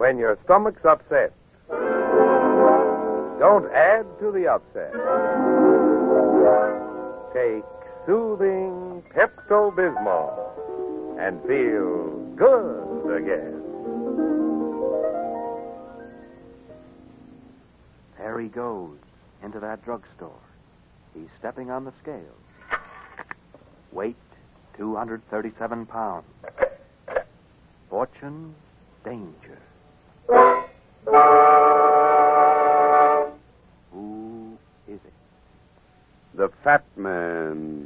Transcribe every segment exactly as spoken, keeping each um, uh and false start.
When your stomach's upset, don't add to the upset. Take soothing Pepto-Bismol and feel good again. There he goes, into that drugstore. He's stepping on the scale. Weight, two hundred thirty-seven pounds. Fortune, danger. Who is it? The Fat Man.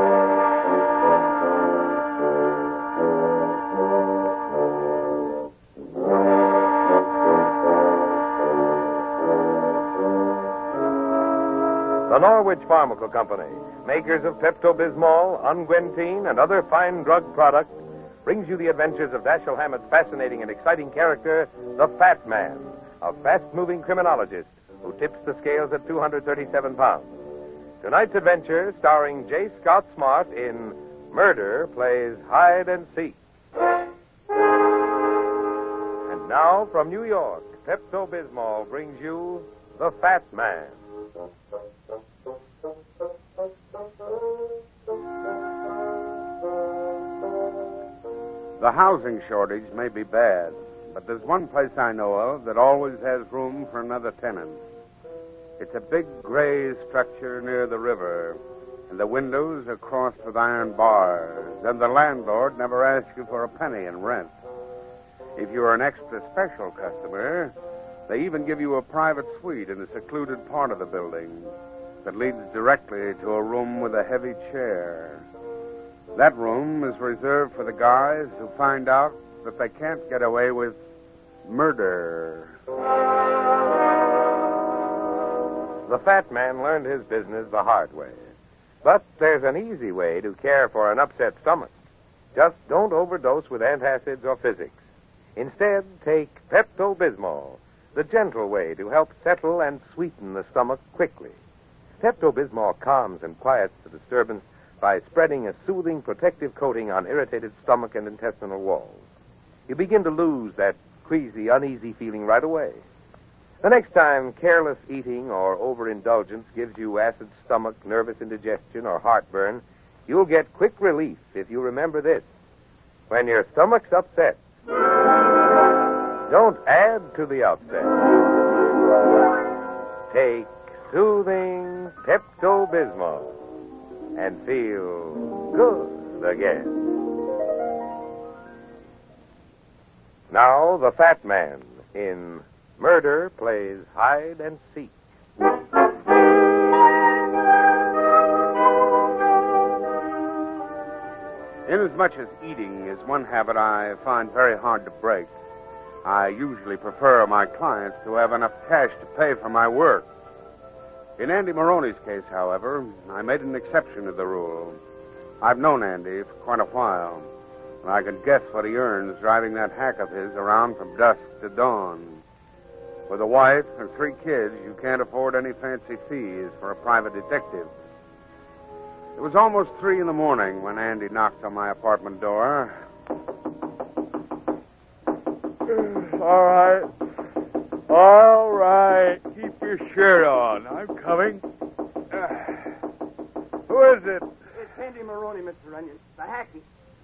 The Norwich Pharmaceutical Company, makers of Pepto-Bismol, Unguentine, and other fine drug products, brings you the adventures of Dashiell Hammett's fascinating and exciting character, the Fat Man, a fast-moving criminologist who tips the scales at two hundred thirty-seven pounds. Tonight's adventure, starring J. Scott Smart in Murder, plays Hide and Seek. And now, from New York, Pepto-Bismol brings you the Fat Man. The housing shortage may be bad, but there's one place I know of that always has room for another tenant. It's a big gray structure near the river, and the windows are crossed with iron bars, and the landlord never asks you for a penny in rent. If you're an extra special customer, they even give you a private suite in a secluded part of the building that leads directly to a room with a heavy chair. That room is reserved for the guys who find out that they can't get away with murder. The Fat Man learned his business the hard way. But there's an easy way to care for an upset stomach. Just don't overdose with antacids or physics. Instead, take Pepto-Bismol, the gentle way to help settle and sweeten the stomach quickly. Pepto-Bismol calms and quiets the disturbance by spreading a soothing protective coating on irritated stomach and intestinal walls. You begin to lose that queasy, uneasy feeling right away. The next time careless eating or overindulgence gives you acid stomach, nervous indigestion, or heartburn, you'll get quick relief if you remember this. When your stomach's upset, don't add to the upset. Take soothing Pepto-Bismol and feel good again. Now, the Fat Man in Murder plays Hide and Seek. Inasmuch as eating is one habit I find very hard to break, I usually prefer my clients to have enough cash to pay for my work. In Andy Maroney's case, however, I made an exception to the rule. I've known Andy for quite a while, and I can guess what he earns driving that hack of his around from dusk to dawn. With a wife and three kids, you can't afford any fancy fees for a private detective. It was almost three in the morning when Andy knocked on my apartment door. All right. All right. Keep your shirt on. I'm coming. Uh, who is it? It's Andy Maroney, Mister Onion. The hacky.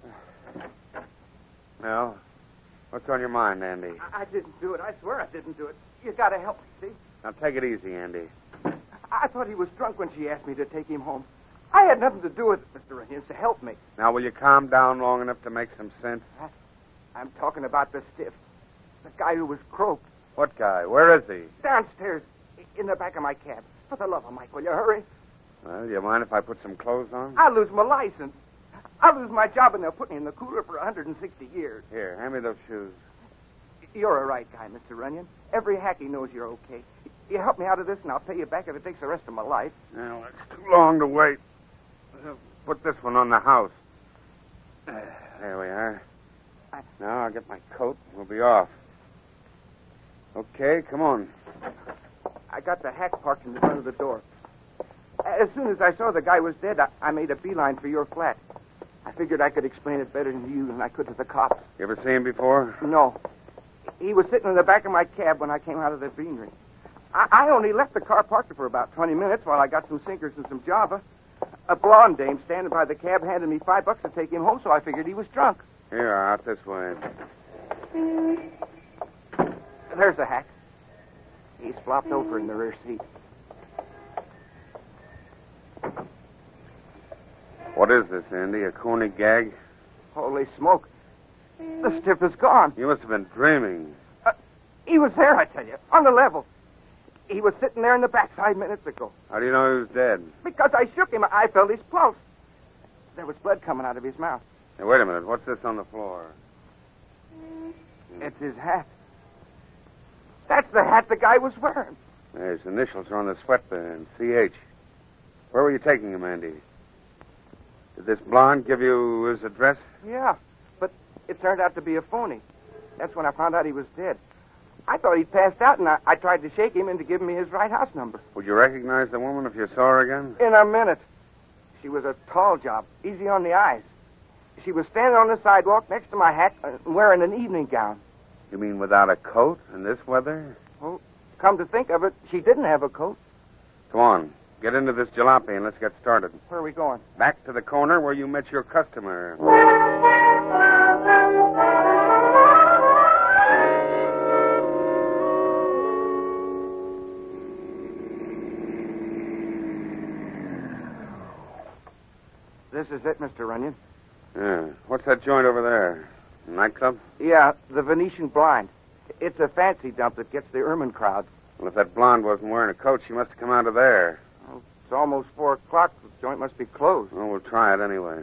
Well, what's on your mind, Andy? I, I didn't do it. I swear I didn't do it. You gotta help me, see? Now, take it easy, Andy. I, I thought he was drunk when she asked me to take him home. I had nothing to do with it, Mister Onion, so help me. Now, will you calm down long enough to make some sense? I, I'm talking about the stiff. The guy who was croaked. What guy? Where is he? Downstairs, in the back of my cab. For the love of Mike, will you hurry? Well, do you mind if I put some clothes on? I'll lose my license. I'll lose my job, and they'll put me in the cooler for one hundred sixty years. Here, hand me those shoes. You're a right guy, Mister Runyon. Every hacky knows you're okay. You help me out of this, and I'll pay you back if it takes the rest of my life. Now, it's too long to wait. Put this one on the house. There we are. Now I'll get my coat. We'll be off. Okay, come on. I got the hack parked in the front of the door. As soon as I saw the guy was dead, I, I made a beeline for your flat. I figured I could explain it better to you than I could to the cops. You ever seen him before? No. he was sitting in the back of my cab when I came out of the beanery. I, I only left the car parked for about twenty minutes while I got some sinkers and some Java. A blonde dame standing by the cab handed me five bucks to take him home, so I figured he was drunk. Here, out this way. There's the hack. He's flopped over in the rear seat. What is this, Andy? A corny gag? Holy smoke. The stiff is gone. You must have been dreaming. Uh, he was there, I tell you, on the level. He was sitting there in the back five minutes ago. How do you know he was dead? Because I shook him, I felt his pulse. There was blood coming out of his mouth. Hey, wait a minute. What's this on the floor? It's his hat. That's the hat the guy was wearing. His initials are on the sweatband, C H. Where were you taking him, Andy? Did this blonde give you his address? Yeah, but it turned out to be a phony. That's when I found out he was dead. I thought he'd passed out, and I, I tried to shake him into giving me his right house number. Would you recognize the woman if you saw her again? In a minute. She was a tall job, easy on the eyes. She was standing on the sidewalk next to my hat, uh, wearing an evening gown. You mean without a coat in this weather? Well, come to think of it, she didn't have a coat. Come on. Get into this jalopy and let's get started. Where are we going? Back to the corner where you met your customer. This is it, Mister Runyon. Yeah. What's that joint over there? A nightclub? Yeah, the Venetian Blind. It's a fancy dump that gets the ermine crowd. Well, if that blonde wasn't wearing a coat, she must have come out of there. Well, it's almost four o'clock. The joint must be closed. Well, we'll try it anyway.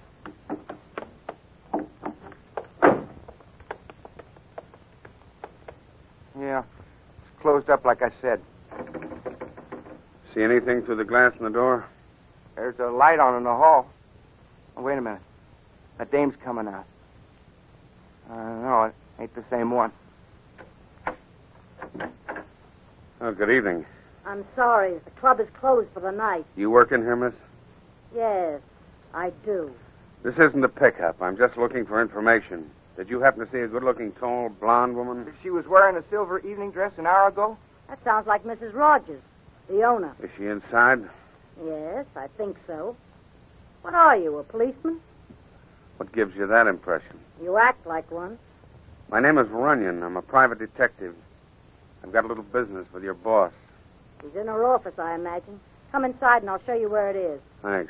Yeah, it's closed up like I said. See anything through the glass in the door? There's a light on in the hall. Oh, wait a minute. That dame's coming out. Uh, no, it ain't the same one. Oh, good evening. I'm sorry. The club is closed for the night. You work in here, miss? Yes, I do. This isn't a pickup. I'm just looking for information. Did you happen to see a good-looking, tall, blonde woman? She was wearing a silver evening dress an hour ago? That sounds like Missus Rogers, the owner. Is she inside? Yes, I think so. What are you, a policeman? What gives you that impression? You act like one. My name is Runyon. I'm a private detective. I've got a little business with your boss. He's in her office, I imagine. Come inside and I'll show you where it is. Thanks.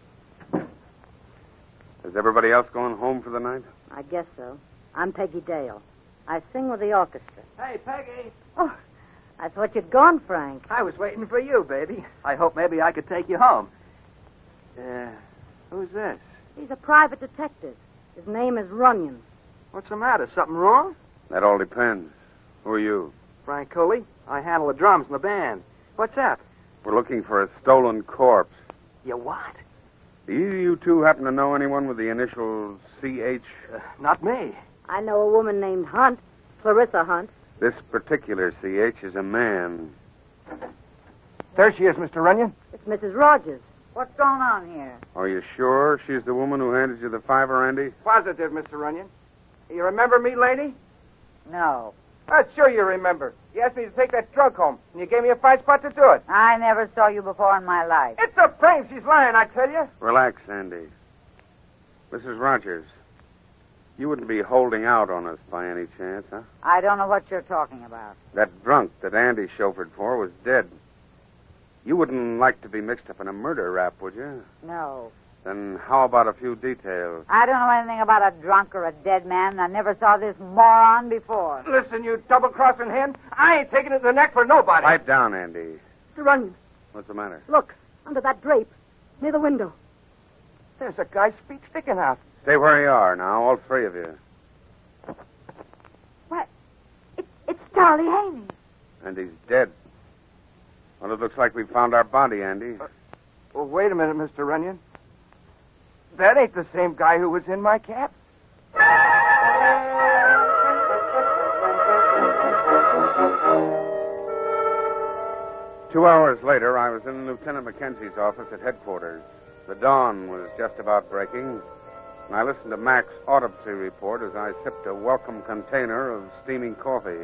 Is everybody else going home for the night? I guess so. I'm Peggy Dale. I sing with the orchestra. Hey, Peggy. Oh, I thought you'd gone, Frank. I was waiting for you, baby. I hope maybe I could take you home. Uh, who's this? He's a private detective. His name is Runyon. What's the matter? Something wrong? That all depends. Who are you? Frank Coley. I handle the drums in the band. What's up? We're looking for a stolen corpse. You what? Do you, you two happen to know anyone with the initials C H? Uh, not me. I know a woman named Hunt, Clarissa Hunt. This particular C H is a man. There she is, Mister Runyon. It's Missus Rogers. What's going on here? Are you sure she's the woman who handed you the fiver, Andy? Positive, Mister Runyon. You remember me, lady? No. Uh, sure you remember. You asked me to take that drunk home, and you gave me a fine spot to do it. I never saw you before in my life. It's a frame. She's lying, I tell you. Relax, Andy. Missus Rogers, you wouldn't be holding out on us by any chance, huh? I don't know what you're talking about. That drunk that Andy chauffeured for was dead. You wouldn't like to be mixed up in a murder rap, would you? No. Then how about a few details? I don't know anything about a drunk or a dead man, and I never saw this moron before. Listen, you double-crossing hen. I ain't taking it in the neck for nobody. Pipe down, Andy. Mister Runyon, What's the matter? look, under that drape, near the window. There's a guy's feet sticking out. Stay where you are now, all three of you. What? It, it's Charlie Haney. And he's dead. Well, it looks like we found our body, Andy. Uh, well, wait a minute, Mister Runyon. That ain't the same guy who was in my cab. Two hours later, I was in Lieutenant Mackenzie's office at headquarters. The dawn was just about breaking and I listened to Mac's autopsy report as I sipped a welcome container of steaming coffee.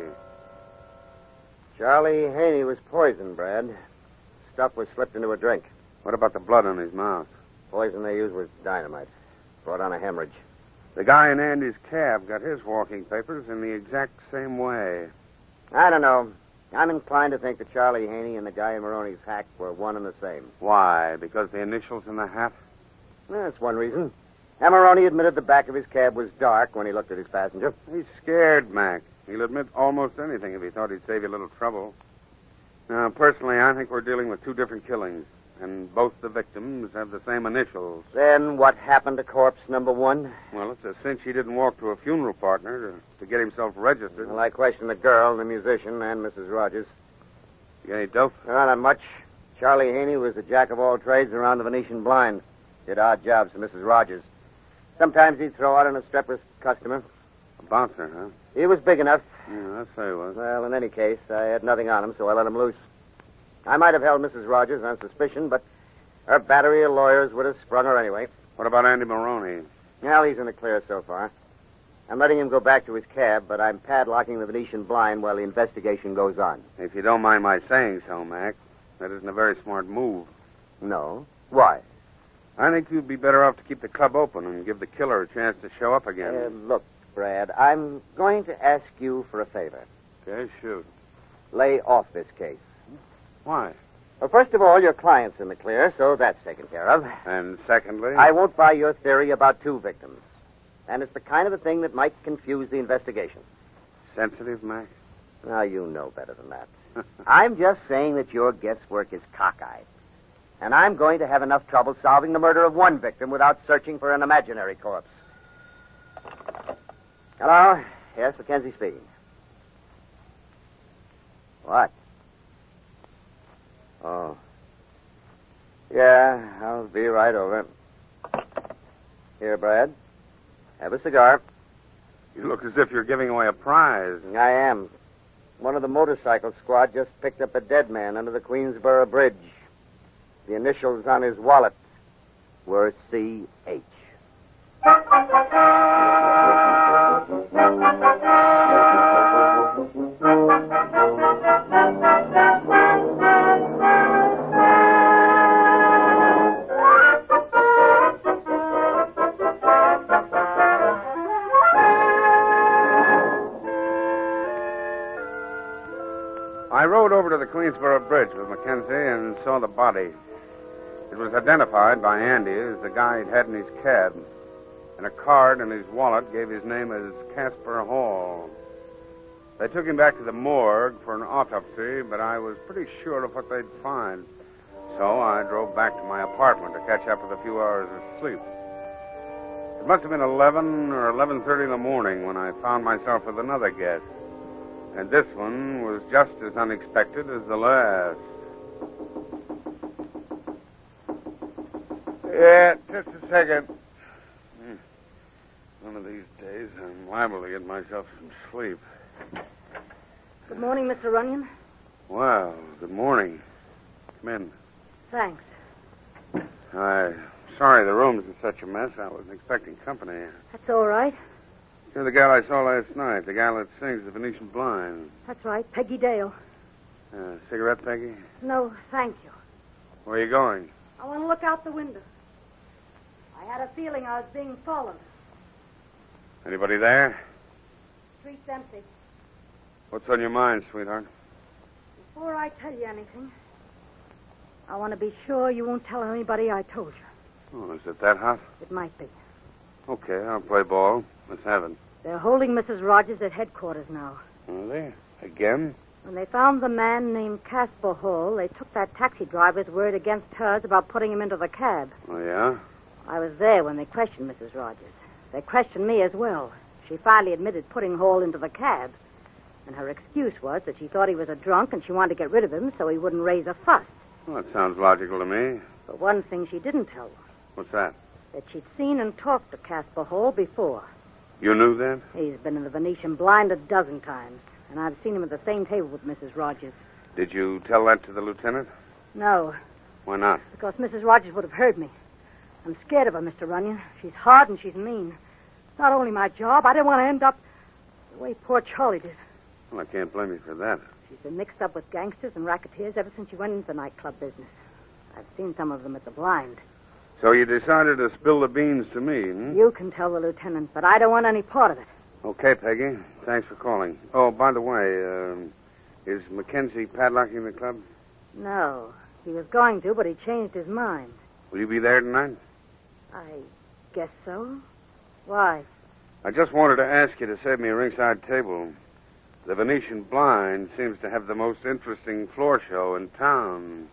Charlie Haney was poisoned, Brad. Stuff was slipped into a drink. What about the blood on his mouth? Poison they used was dynamite. Brought on a hemorrhage. The guy in Andy's cab got his walking papers in the exact same way. I don't know. I'm inclined to think that Charlie Haney and the guy in Maroney's hack were one and the same. Why? Because the initials in the hat? That's one reason. And Maroney admitted the back of his cab was dark when he looked at his passenger. He's scared, Mac. He'll admit almost anything if he thought he'd save you a little trouble. Now, personally, I think we're dealing with two different killings, and both the victims have the same initials. Then what happened to corpse number one? Well, it's a cinch he didn't walk to a funeral partner to, to get himself registered. Well, I questioned the girl, the musician, and Missus Rogers. You got any dope? Well, not much. Charlie Haney was a jack of all trades around the Venetian blind. Did odd jobs for Missus Rogers. Sometimes he'd throw out on a strepless customer. A bouncer, huh? He was big enough. Yeah, that's so he was. Well, in any case, I had nothing on him, so I let him loose. I might have held Missus Rogers on suspicion, but her battery of lawyers would have sprung her anyway. What about Andy Maroney? Well, he's in the clear so far. I'm letting him go back to his cab, but I'm padlocking the Venetian blind while the investigation goes on. If you don't mind my saying so, Mac, that isn't a very smart move. No? Why? I think you'd be better off to keep the club open and give the killer a chance to show up again. Uh, look, Brad, I'm going to ask you for a favor. Okay, shoot. Lay off this case. Why? Well, first of all, your client's in the clear, so that's taken care of. And secondly? I won't buy your theory about two victims. And it's the kind of a thing that might confuse the investigation. Sensitive, Mac? Now, you know better than that. I'm just saying that your guesswork is cockeyed. And I'm going to have enough trouble solving the murder of one victim without searching for an imaginary corpse. Hello? Yes, Mackenzie speaking. What? Oh. Yeah, I'll be right over. Here, Brad. Have a cigar. You look as if you're giving away a prize. I am. One of the motorcycle squad just picked up a dead man under the Queensboro Bridge. The initials on his wallet were C H. I rode over to the Queensboro Bridge with Mackenzie and saw the body. It was identified by Andy as the guy he'd had in his cab, and a card in his wallet gave his name as Casper Hall. They took him back to the morgue for an autopsy, but I was pretty sure of what they'd find. So I drove back to my apartment to catch up with a few hours of sleep. It must have been eleven or eleven thirty in the morning when I found myself with another guest. And this one was just as unexpected as the last. Yeah, just a second. Hmm. One of these days, I'm liable to get myself some sleep. Good morning, Mister Runyon. Well, good morning. Come in. Thanks. I'm sorry the room's in such a mess. I wasn't expecting company. That's all right. You're the gal I saw last night, the gal that sings the Venetian blind. That's right, Peggy Dale. Uh, cigarette, Peggy? No, thank you. Where are you going? I want to look out the window. I had a feeling I was being followed. Anybody there? Street's empty. What's on your mind, sweetheart? Before I tell you anything, I want to be sure you won't tell anybody I told you. Oh, is it that hot? It might be. Okay, I'll play ball. Let's have it. They're holding Missus Rogers at headquarters now. Are they? Again? When they found the man named Casper Hall, they took that taxi driver's word against hers about putting him into the cab. Oh, yeah? I was there when they questioned Missus Rogers. They questioned me as well. She finally admitted putting Hall into the cab. And her excuse was that she thought he was a drunk and she wanted to get rid of him so he wouldn't raise a fuss. Well, that sounds logical to me. But one thing she didn't tell them, What's that? that she'd seen and talked to Casper Hall before. You knew that? He's been in the Venetian blind a dozen times, and I've seen him at the same table with Missus Rogers. Did you tell that to the lieutenant? No, Why not? because Missus Rogers would have heard me. I'm scared of her, Mister Runyon. She's hard and she's mean. Not only my job, I didn't want to end up the way poor Charlie did. Well, I can't blame you for that. She's been mixed up with gangsters and racketeers ever since she went into the nightclub business. I've seen some of them at the blind. So you decided to spill the beans to me, hmm? You can tell the lieutenant, but I don't want any part of it. Okay, Peggy. Thanks for calling. Oh, by the way, um, is Mackenzie padlocking the club? No. He was going to, but he changed his mind. Will you be there tonight? I guess so. Why? I just wanted to ask you to save me a ringside table. The Venetian Blind seems to have the most interesting floor show in town.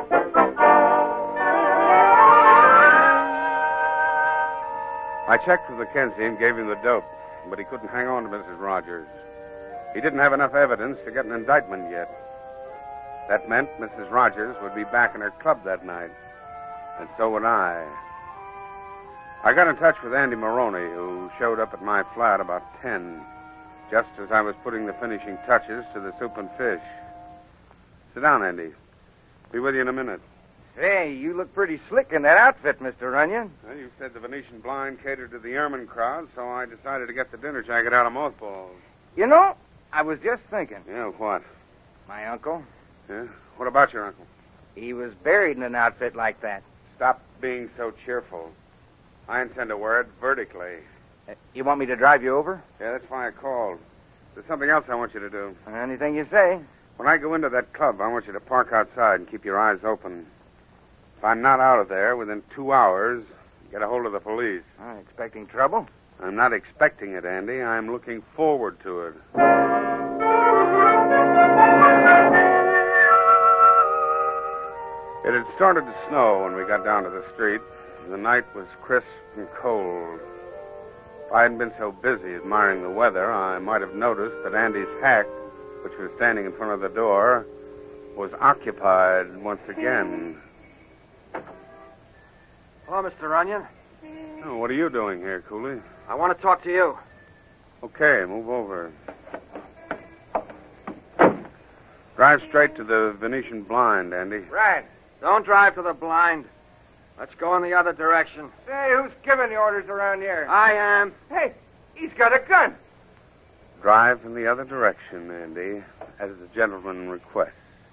I checked with Mackenzie and gave him the dope, but he couldn't hang on to Missus Rogers. He didn't have enough evidence to get an indictment yet. That meant Missus Rogers would be back in her club that night, and so would I. I got in touch with Andy Maroney, who showed up at my flat about ten, just as I was putting the finishing touches to the soup and fish. Sit down, Andy. Be with you in a minute. Hey, you look pretty slick in that outfit, Mister Runyon. Well, you said the Venetian Blind catered to the airman crowd, so I decided to get the dinner jacket out of mothballs. You know, I was just thinking. Yeah, what? My uncle. Yeah? What about your uncle? He was buried in an outfit like that. Stop being so cheerful. I intend to wear it vertically. Uh, you want me to drive you over? Yeah, that's why I called. There's something else I want you to do. Anything you say. When I go into that club, I want you to park outside and keep your eyes open. If I'm not out of there within two hours, get a hold of the police. I'm expecting trouble? I'm not expecting it, Andy. I'm looking forward to it. It had started to snow when we got down to the street. The night was crisp and cold. If I hadn't been so busy admiring the weather, I might have noticed that Andy's hack, which was standing in front of the door, was occupied once again. Hello, Mister Runyon. Oh, what are you doing here, Cooley? I want to talk to you. Okay, move over. Drive straight to the Venetian Blind, Andy. Right. Don't drive to the blind. Let's go in the other direction. Say, who's giving the orders around here? I am. Hey, he's got a gun. Drive in the other direction, Andy, as the gentleman requests.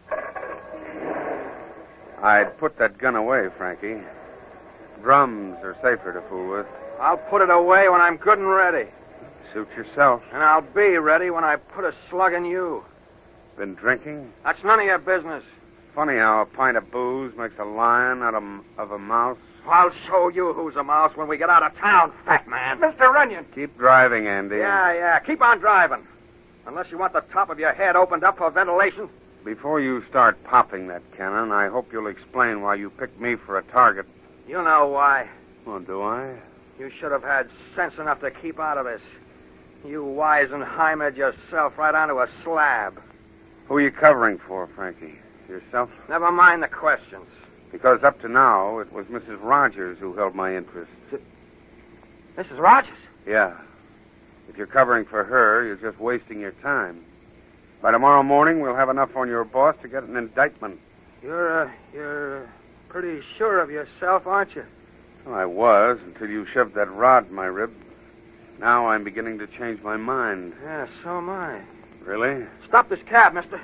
I'd put that gun away, Frankie. Drums are safer to fool with. I'll put it away when I'm good and ready. Suit yourself. And I'll be ready when I put a slug in you. Been drinking? That's none of your business. Funny how a pint of booze makes a lion out of, of a mouse. I'll show you who's a mouse when we get out of town, fat man. Mister Runyon. Keep driving, Andy. Yeah, yeah. Keep on driving. Unless you want the top of your head opened up for ventilation. Before you start popping that cannon, I hope you'll explain why you picked me for a target. You know why. Well, do I? You should have had sense enough to keep out of this. You Weisenheimered yourself right onto a slab. Who are you covering for, Frankie? Yourself? Never mind the questions. Because up to now, it was Missus Rogers who held my interest. Missus Rogers? Yeah. If you're covering for her, you're just wasting your time. By tomorrow morning, we'll have enough on your boss to get an indictment. You're, uh, you're pretty sure of yourself, aren't you? Well, I was, until you shoved that rod in my rib. Now I'm beginning to change my mind. Yeah, so am I. Really? Stop this cab, mister.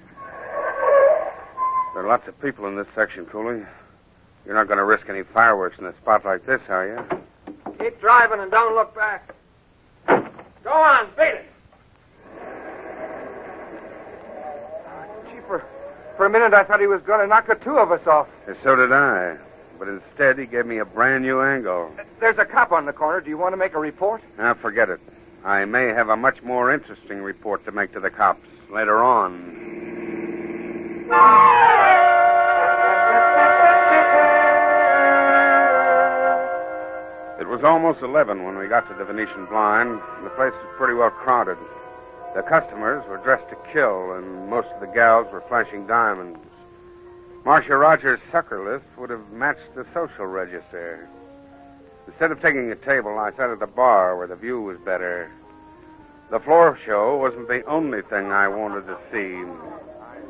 There are lots of people in this section, Cooley. You're not going to risk any fireworks in a spot like this, are you? Keep driving and don't look back. Go on, beat it. Gee, for, for a minute I thought he was going to knock the two of us off. And so did I. But instead, he gave me a brand new angle. There's a cop on the corner. Do you want to make a report? Now, forget it. I may have a much more interesting report to make to the cops later on. It was almost eleven when we got to the Venetian Blind. The place was pretty well crowded. The customers were dressed to kill, and most of the gals were flashing diamonds. Marcia Rogers' sucker list would have matched the social register. Instead of taking a table, I sat at the bar where the view was better. The floor show wasn't the only thing I wanted to see.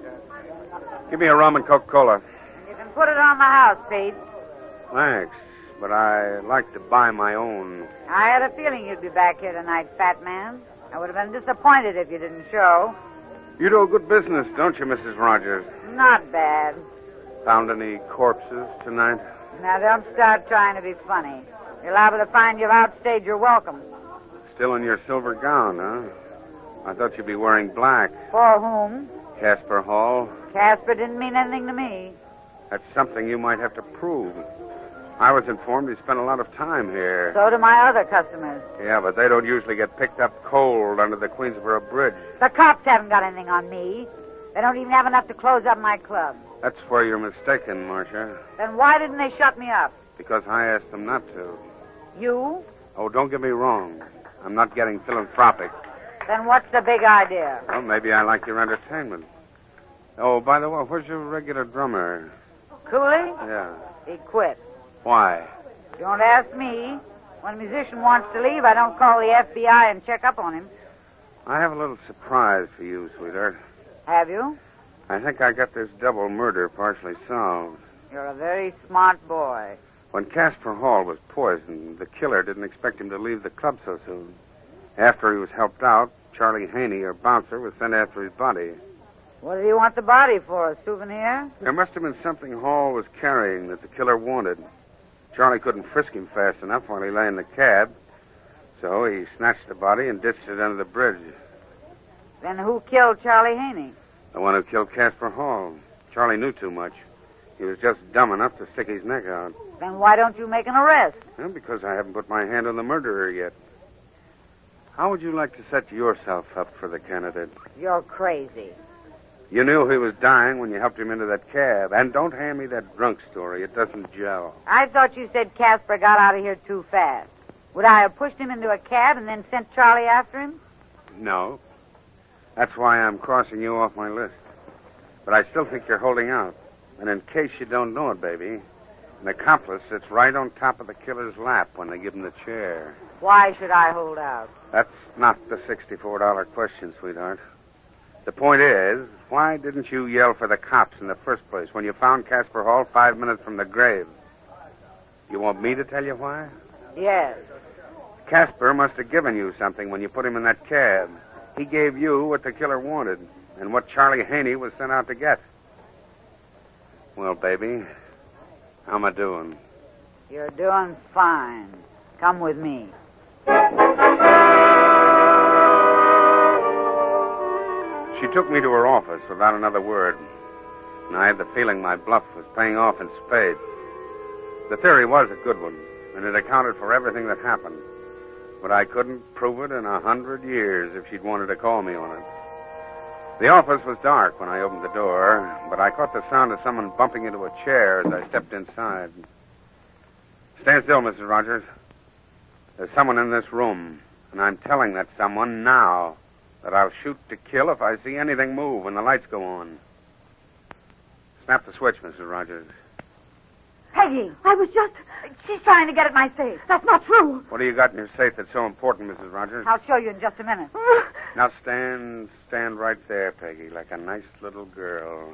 Give me a rum and Coca-Cola. You can put it on the house, Pete. Thanks. but I like to buy my own. I had a feeling you'd be back here tonight, fat man. I would have been disappointed if you didn't show. You do a good business, don't you, Missus Rogers? Not bad. Found any corpses tonight? Now, don't start trying to be funny. You're liable to find you've outstayed your welcome. Still in your silver gown, huh? I thought you'd be wearing black. For whom? Casper Hall. Casper didn't mean anything to me. That's something you might have to prove. I was informed he spent a lot of time here. So do my other customers. Yeah, but they don't usually get picked up cold under the Queensboro Bridge. The cops haven't got anything on me. They don't even have enough to close up my club. That's where you're mistaken, Marcia. Then why didn't they shut me up? Because I asked them not to. You? Oh, don't get me wrong. I'm not getting philanthropic. Then what's the big idea? Well, maybe I like your entertainment. Oh, by the way, where's your regular drummer? Cooley? Yeah. He quit. Why? Don't ask me. When a musician wants to leave, I don't call the F B I and check up on him. I have a little surprise for you, sweetheart. Have you? I think I got this double murder partially solved. You're a very smart boy. When Casper Hall was poisoned, the killer didn't expect him to leave the club so soon. After he was helped out, Charlie Haney, or bouncer, was sent after his body. What did he want the body for, a souvenir? There must have been something Hall was carrying that the killer wanted. Charlie couldn't frisk him fast enough while he lay in the cab, so he snatched the body and ditched it under the bridge. Then who killed Charlie Haney? The one who killed Casper Hall. Charlie knew too much. He was just dumb enough to stick his neck out. Then why don't you make an arrest? Well, because I haven't put my hand on the murderer yet. How would you like to set yourself up for the candidate? You're crazy. You knew he was dying when you helped him into that cab. And don't hand me that drunk story. It doesn't gel. I thought you said Casper got out of here too fast. Would I have pushed him into a cab and then sent Charlie after him? No. That's why I'm crossing you off my list. But I still think you're holding out. And in case you don't know it, baby, an accomplice sits right on top of the killer's lap when they give him the chair. Why should I hold out? That's not the sixty-four dollar question, sweetheart. The point is, why didn't you yell for the cops in the first place when you found Casper Hall five minutes from the grave? You want me to tell you why? Yes. Casper must have given you something when you put him in that cab. He gave you what the killer wanted and what Charlie Haney was sent out to get. Well, baby, how am I doing? You're doing fine. Come with me. She took me to her office without another word, and I had the feeling my bluff was paying off in spades. The theory was a good one, and it accounted for everything that happened, but I couldn't prove it in a hundred years if she'd wanted to call me on it. The office was dark when I opened the door, but I caught the sound of someone bumping into a chair as I stepped inside. Stand still, Missus Rogers. There's someone in this room, and I'm telling that someone now that I'll shoot to kill if I see anything move when the lights go on. Snap the switch, Missus Rogers. Peggy, I was just... She's trying to get at my safe. That's not true. What do you got in your safe that's so important, Missus Rogers? I'll show you in just a minute. Now stand, stand right there, Peggy, like a nice little girl.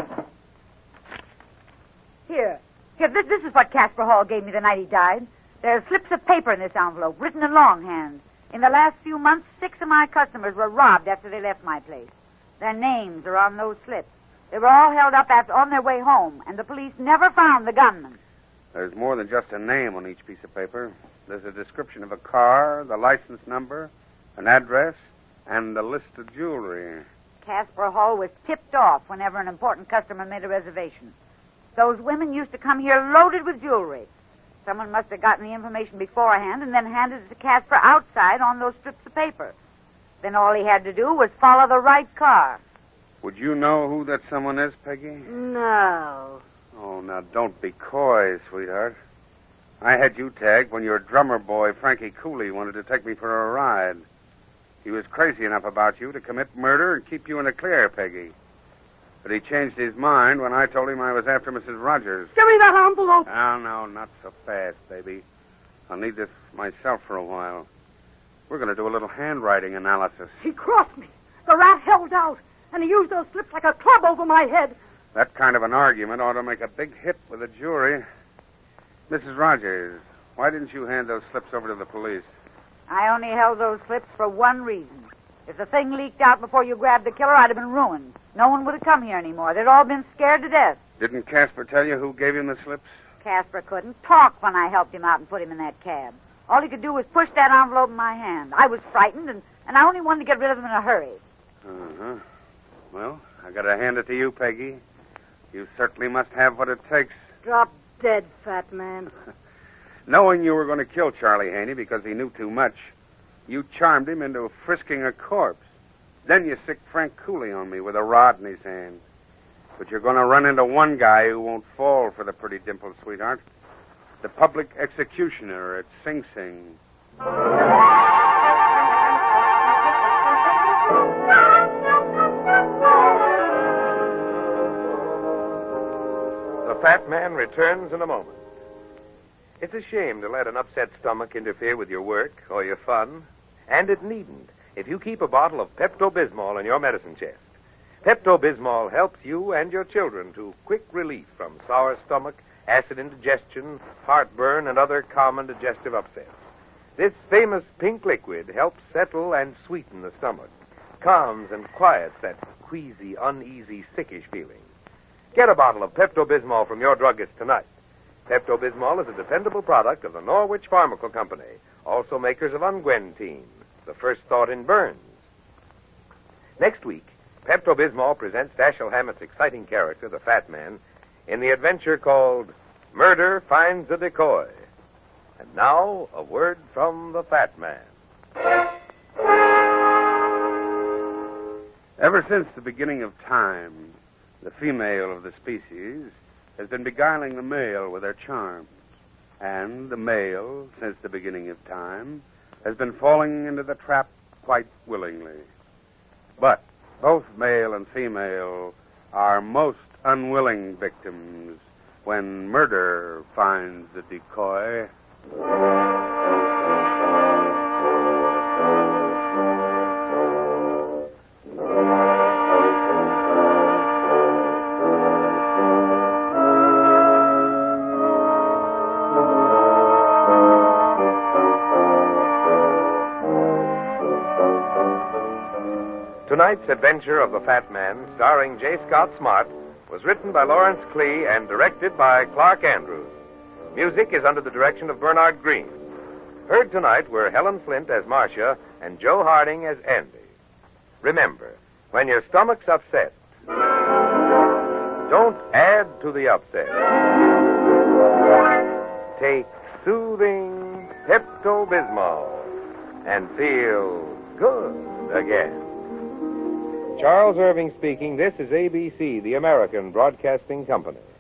Here. Here, this, this is what Casper Hall gave me the night he died. There are slips of paper in this envelope, written in longhand. In the last few months, six of my customers were robbed after they left my place. Their names are on those slips. They were all held up after, on their way home, and the police never found the gunman. There's more than just a name on each piece of paper. There's a description of a car, the license number, an address, and a list of jewelry. Casper Hall was tipped off whenever an important customer made a reservation. Those women used to come here loaded with jewelry. Someone must have gotten the information beforehand and then handed it to Casper outside on those strips of paper. Then all he had to do was follow the right car. Would you know who that someone is, Peggy? No. Oh, now don't be coy, sweetheart. I had you tagged when your drummer boy, Frankie Cooley, wanted to take me for a ride. He was crazy enough about you to commit murder and keep you in the clear, Peggy. But he changed his mind when I told him I was after Missus Rogers. Give me that envelope. Oh, no, not so fast, baby. I'll need this myself for a while. We're going to do a little handwriting analysis. He crossed me. The rat held out, and he used those slips like a club over my head. That kind of an argument ought to make a big hit with the jury. Missus Rogers, why didn't you hand those slips over to the police? I only held those slips for one reason. If the thing leaked out before you grabbed the killer, I'd have been ruined. No one would have come here anymore. They'd all been scared to death. Didn't Casper tell you who gave him the slips? Casper couldn't talk when I helped him out and put him in that cab. All he could do was push that envelope in my hand. I was frightened, and, and I only wanted to get rid of them in a hurry. Uh-huh. Well, I gotta hand it to you, Peggy. You certainly must have what it takes. Drop dead, fat man. Knowing you were going to kill Charlie Haney because he knew too much, you charmed him into frisking a corpse. Then you sicked Frank Cooley on me with a rod in his hand. But you're going to run into one guy who won't fall for the pretty dimpled sweetheart. The public executioner at Sing Sing. The fat man returns in a moment. It's a shame to let an upset stomach interfere with your work or your fun. And it needn't if you keep a bottle of Pepto-Bismol in your medicine chest. Pepto-Bismol helps you and your children to quick relief from sour stomach, acid indigestion, heartburn, and other common digestive upsets. This famous pink liquid helps settle and sweeten the stomach, calms and quiets that queasy, uneasy, sickish feeling. Get a bottle of Pepto-Bismol from your druggist tonight. Pepto-Bismol is a dependable product of the Norwich Pharmaceutical Company, also makers of Unguentine, the first thought in burns. Next week, Pepto-Bismol presents Dashiell Hammett's exciting character, the Fat Man, in the adventure called Murder Finds a Decoy. And now, a word from the Fat Man. Ever since the beginning of time, the female of the species has been beguiling the male with her charms. And the male, since the beginning of time, has been falling into the trap quite willingly. But both male and female are most unwilling victims when murder finds the decoy. Tonight's adventure of the Fat Man, starring J. Scott Smart, was written by Lawrence Klee and directed by Clark Andrews. Music is under the direction of Bernard Green. Heard tonight were Helen Flint as Marcia and Joe Harding as Andy. Remember, when your stomach's upset, don't add to the upset. Take soothing Pepto-Bismol and feel good again. Charles Irving speaking. This is A B C, the American Broadcasting Company.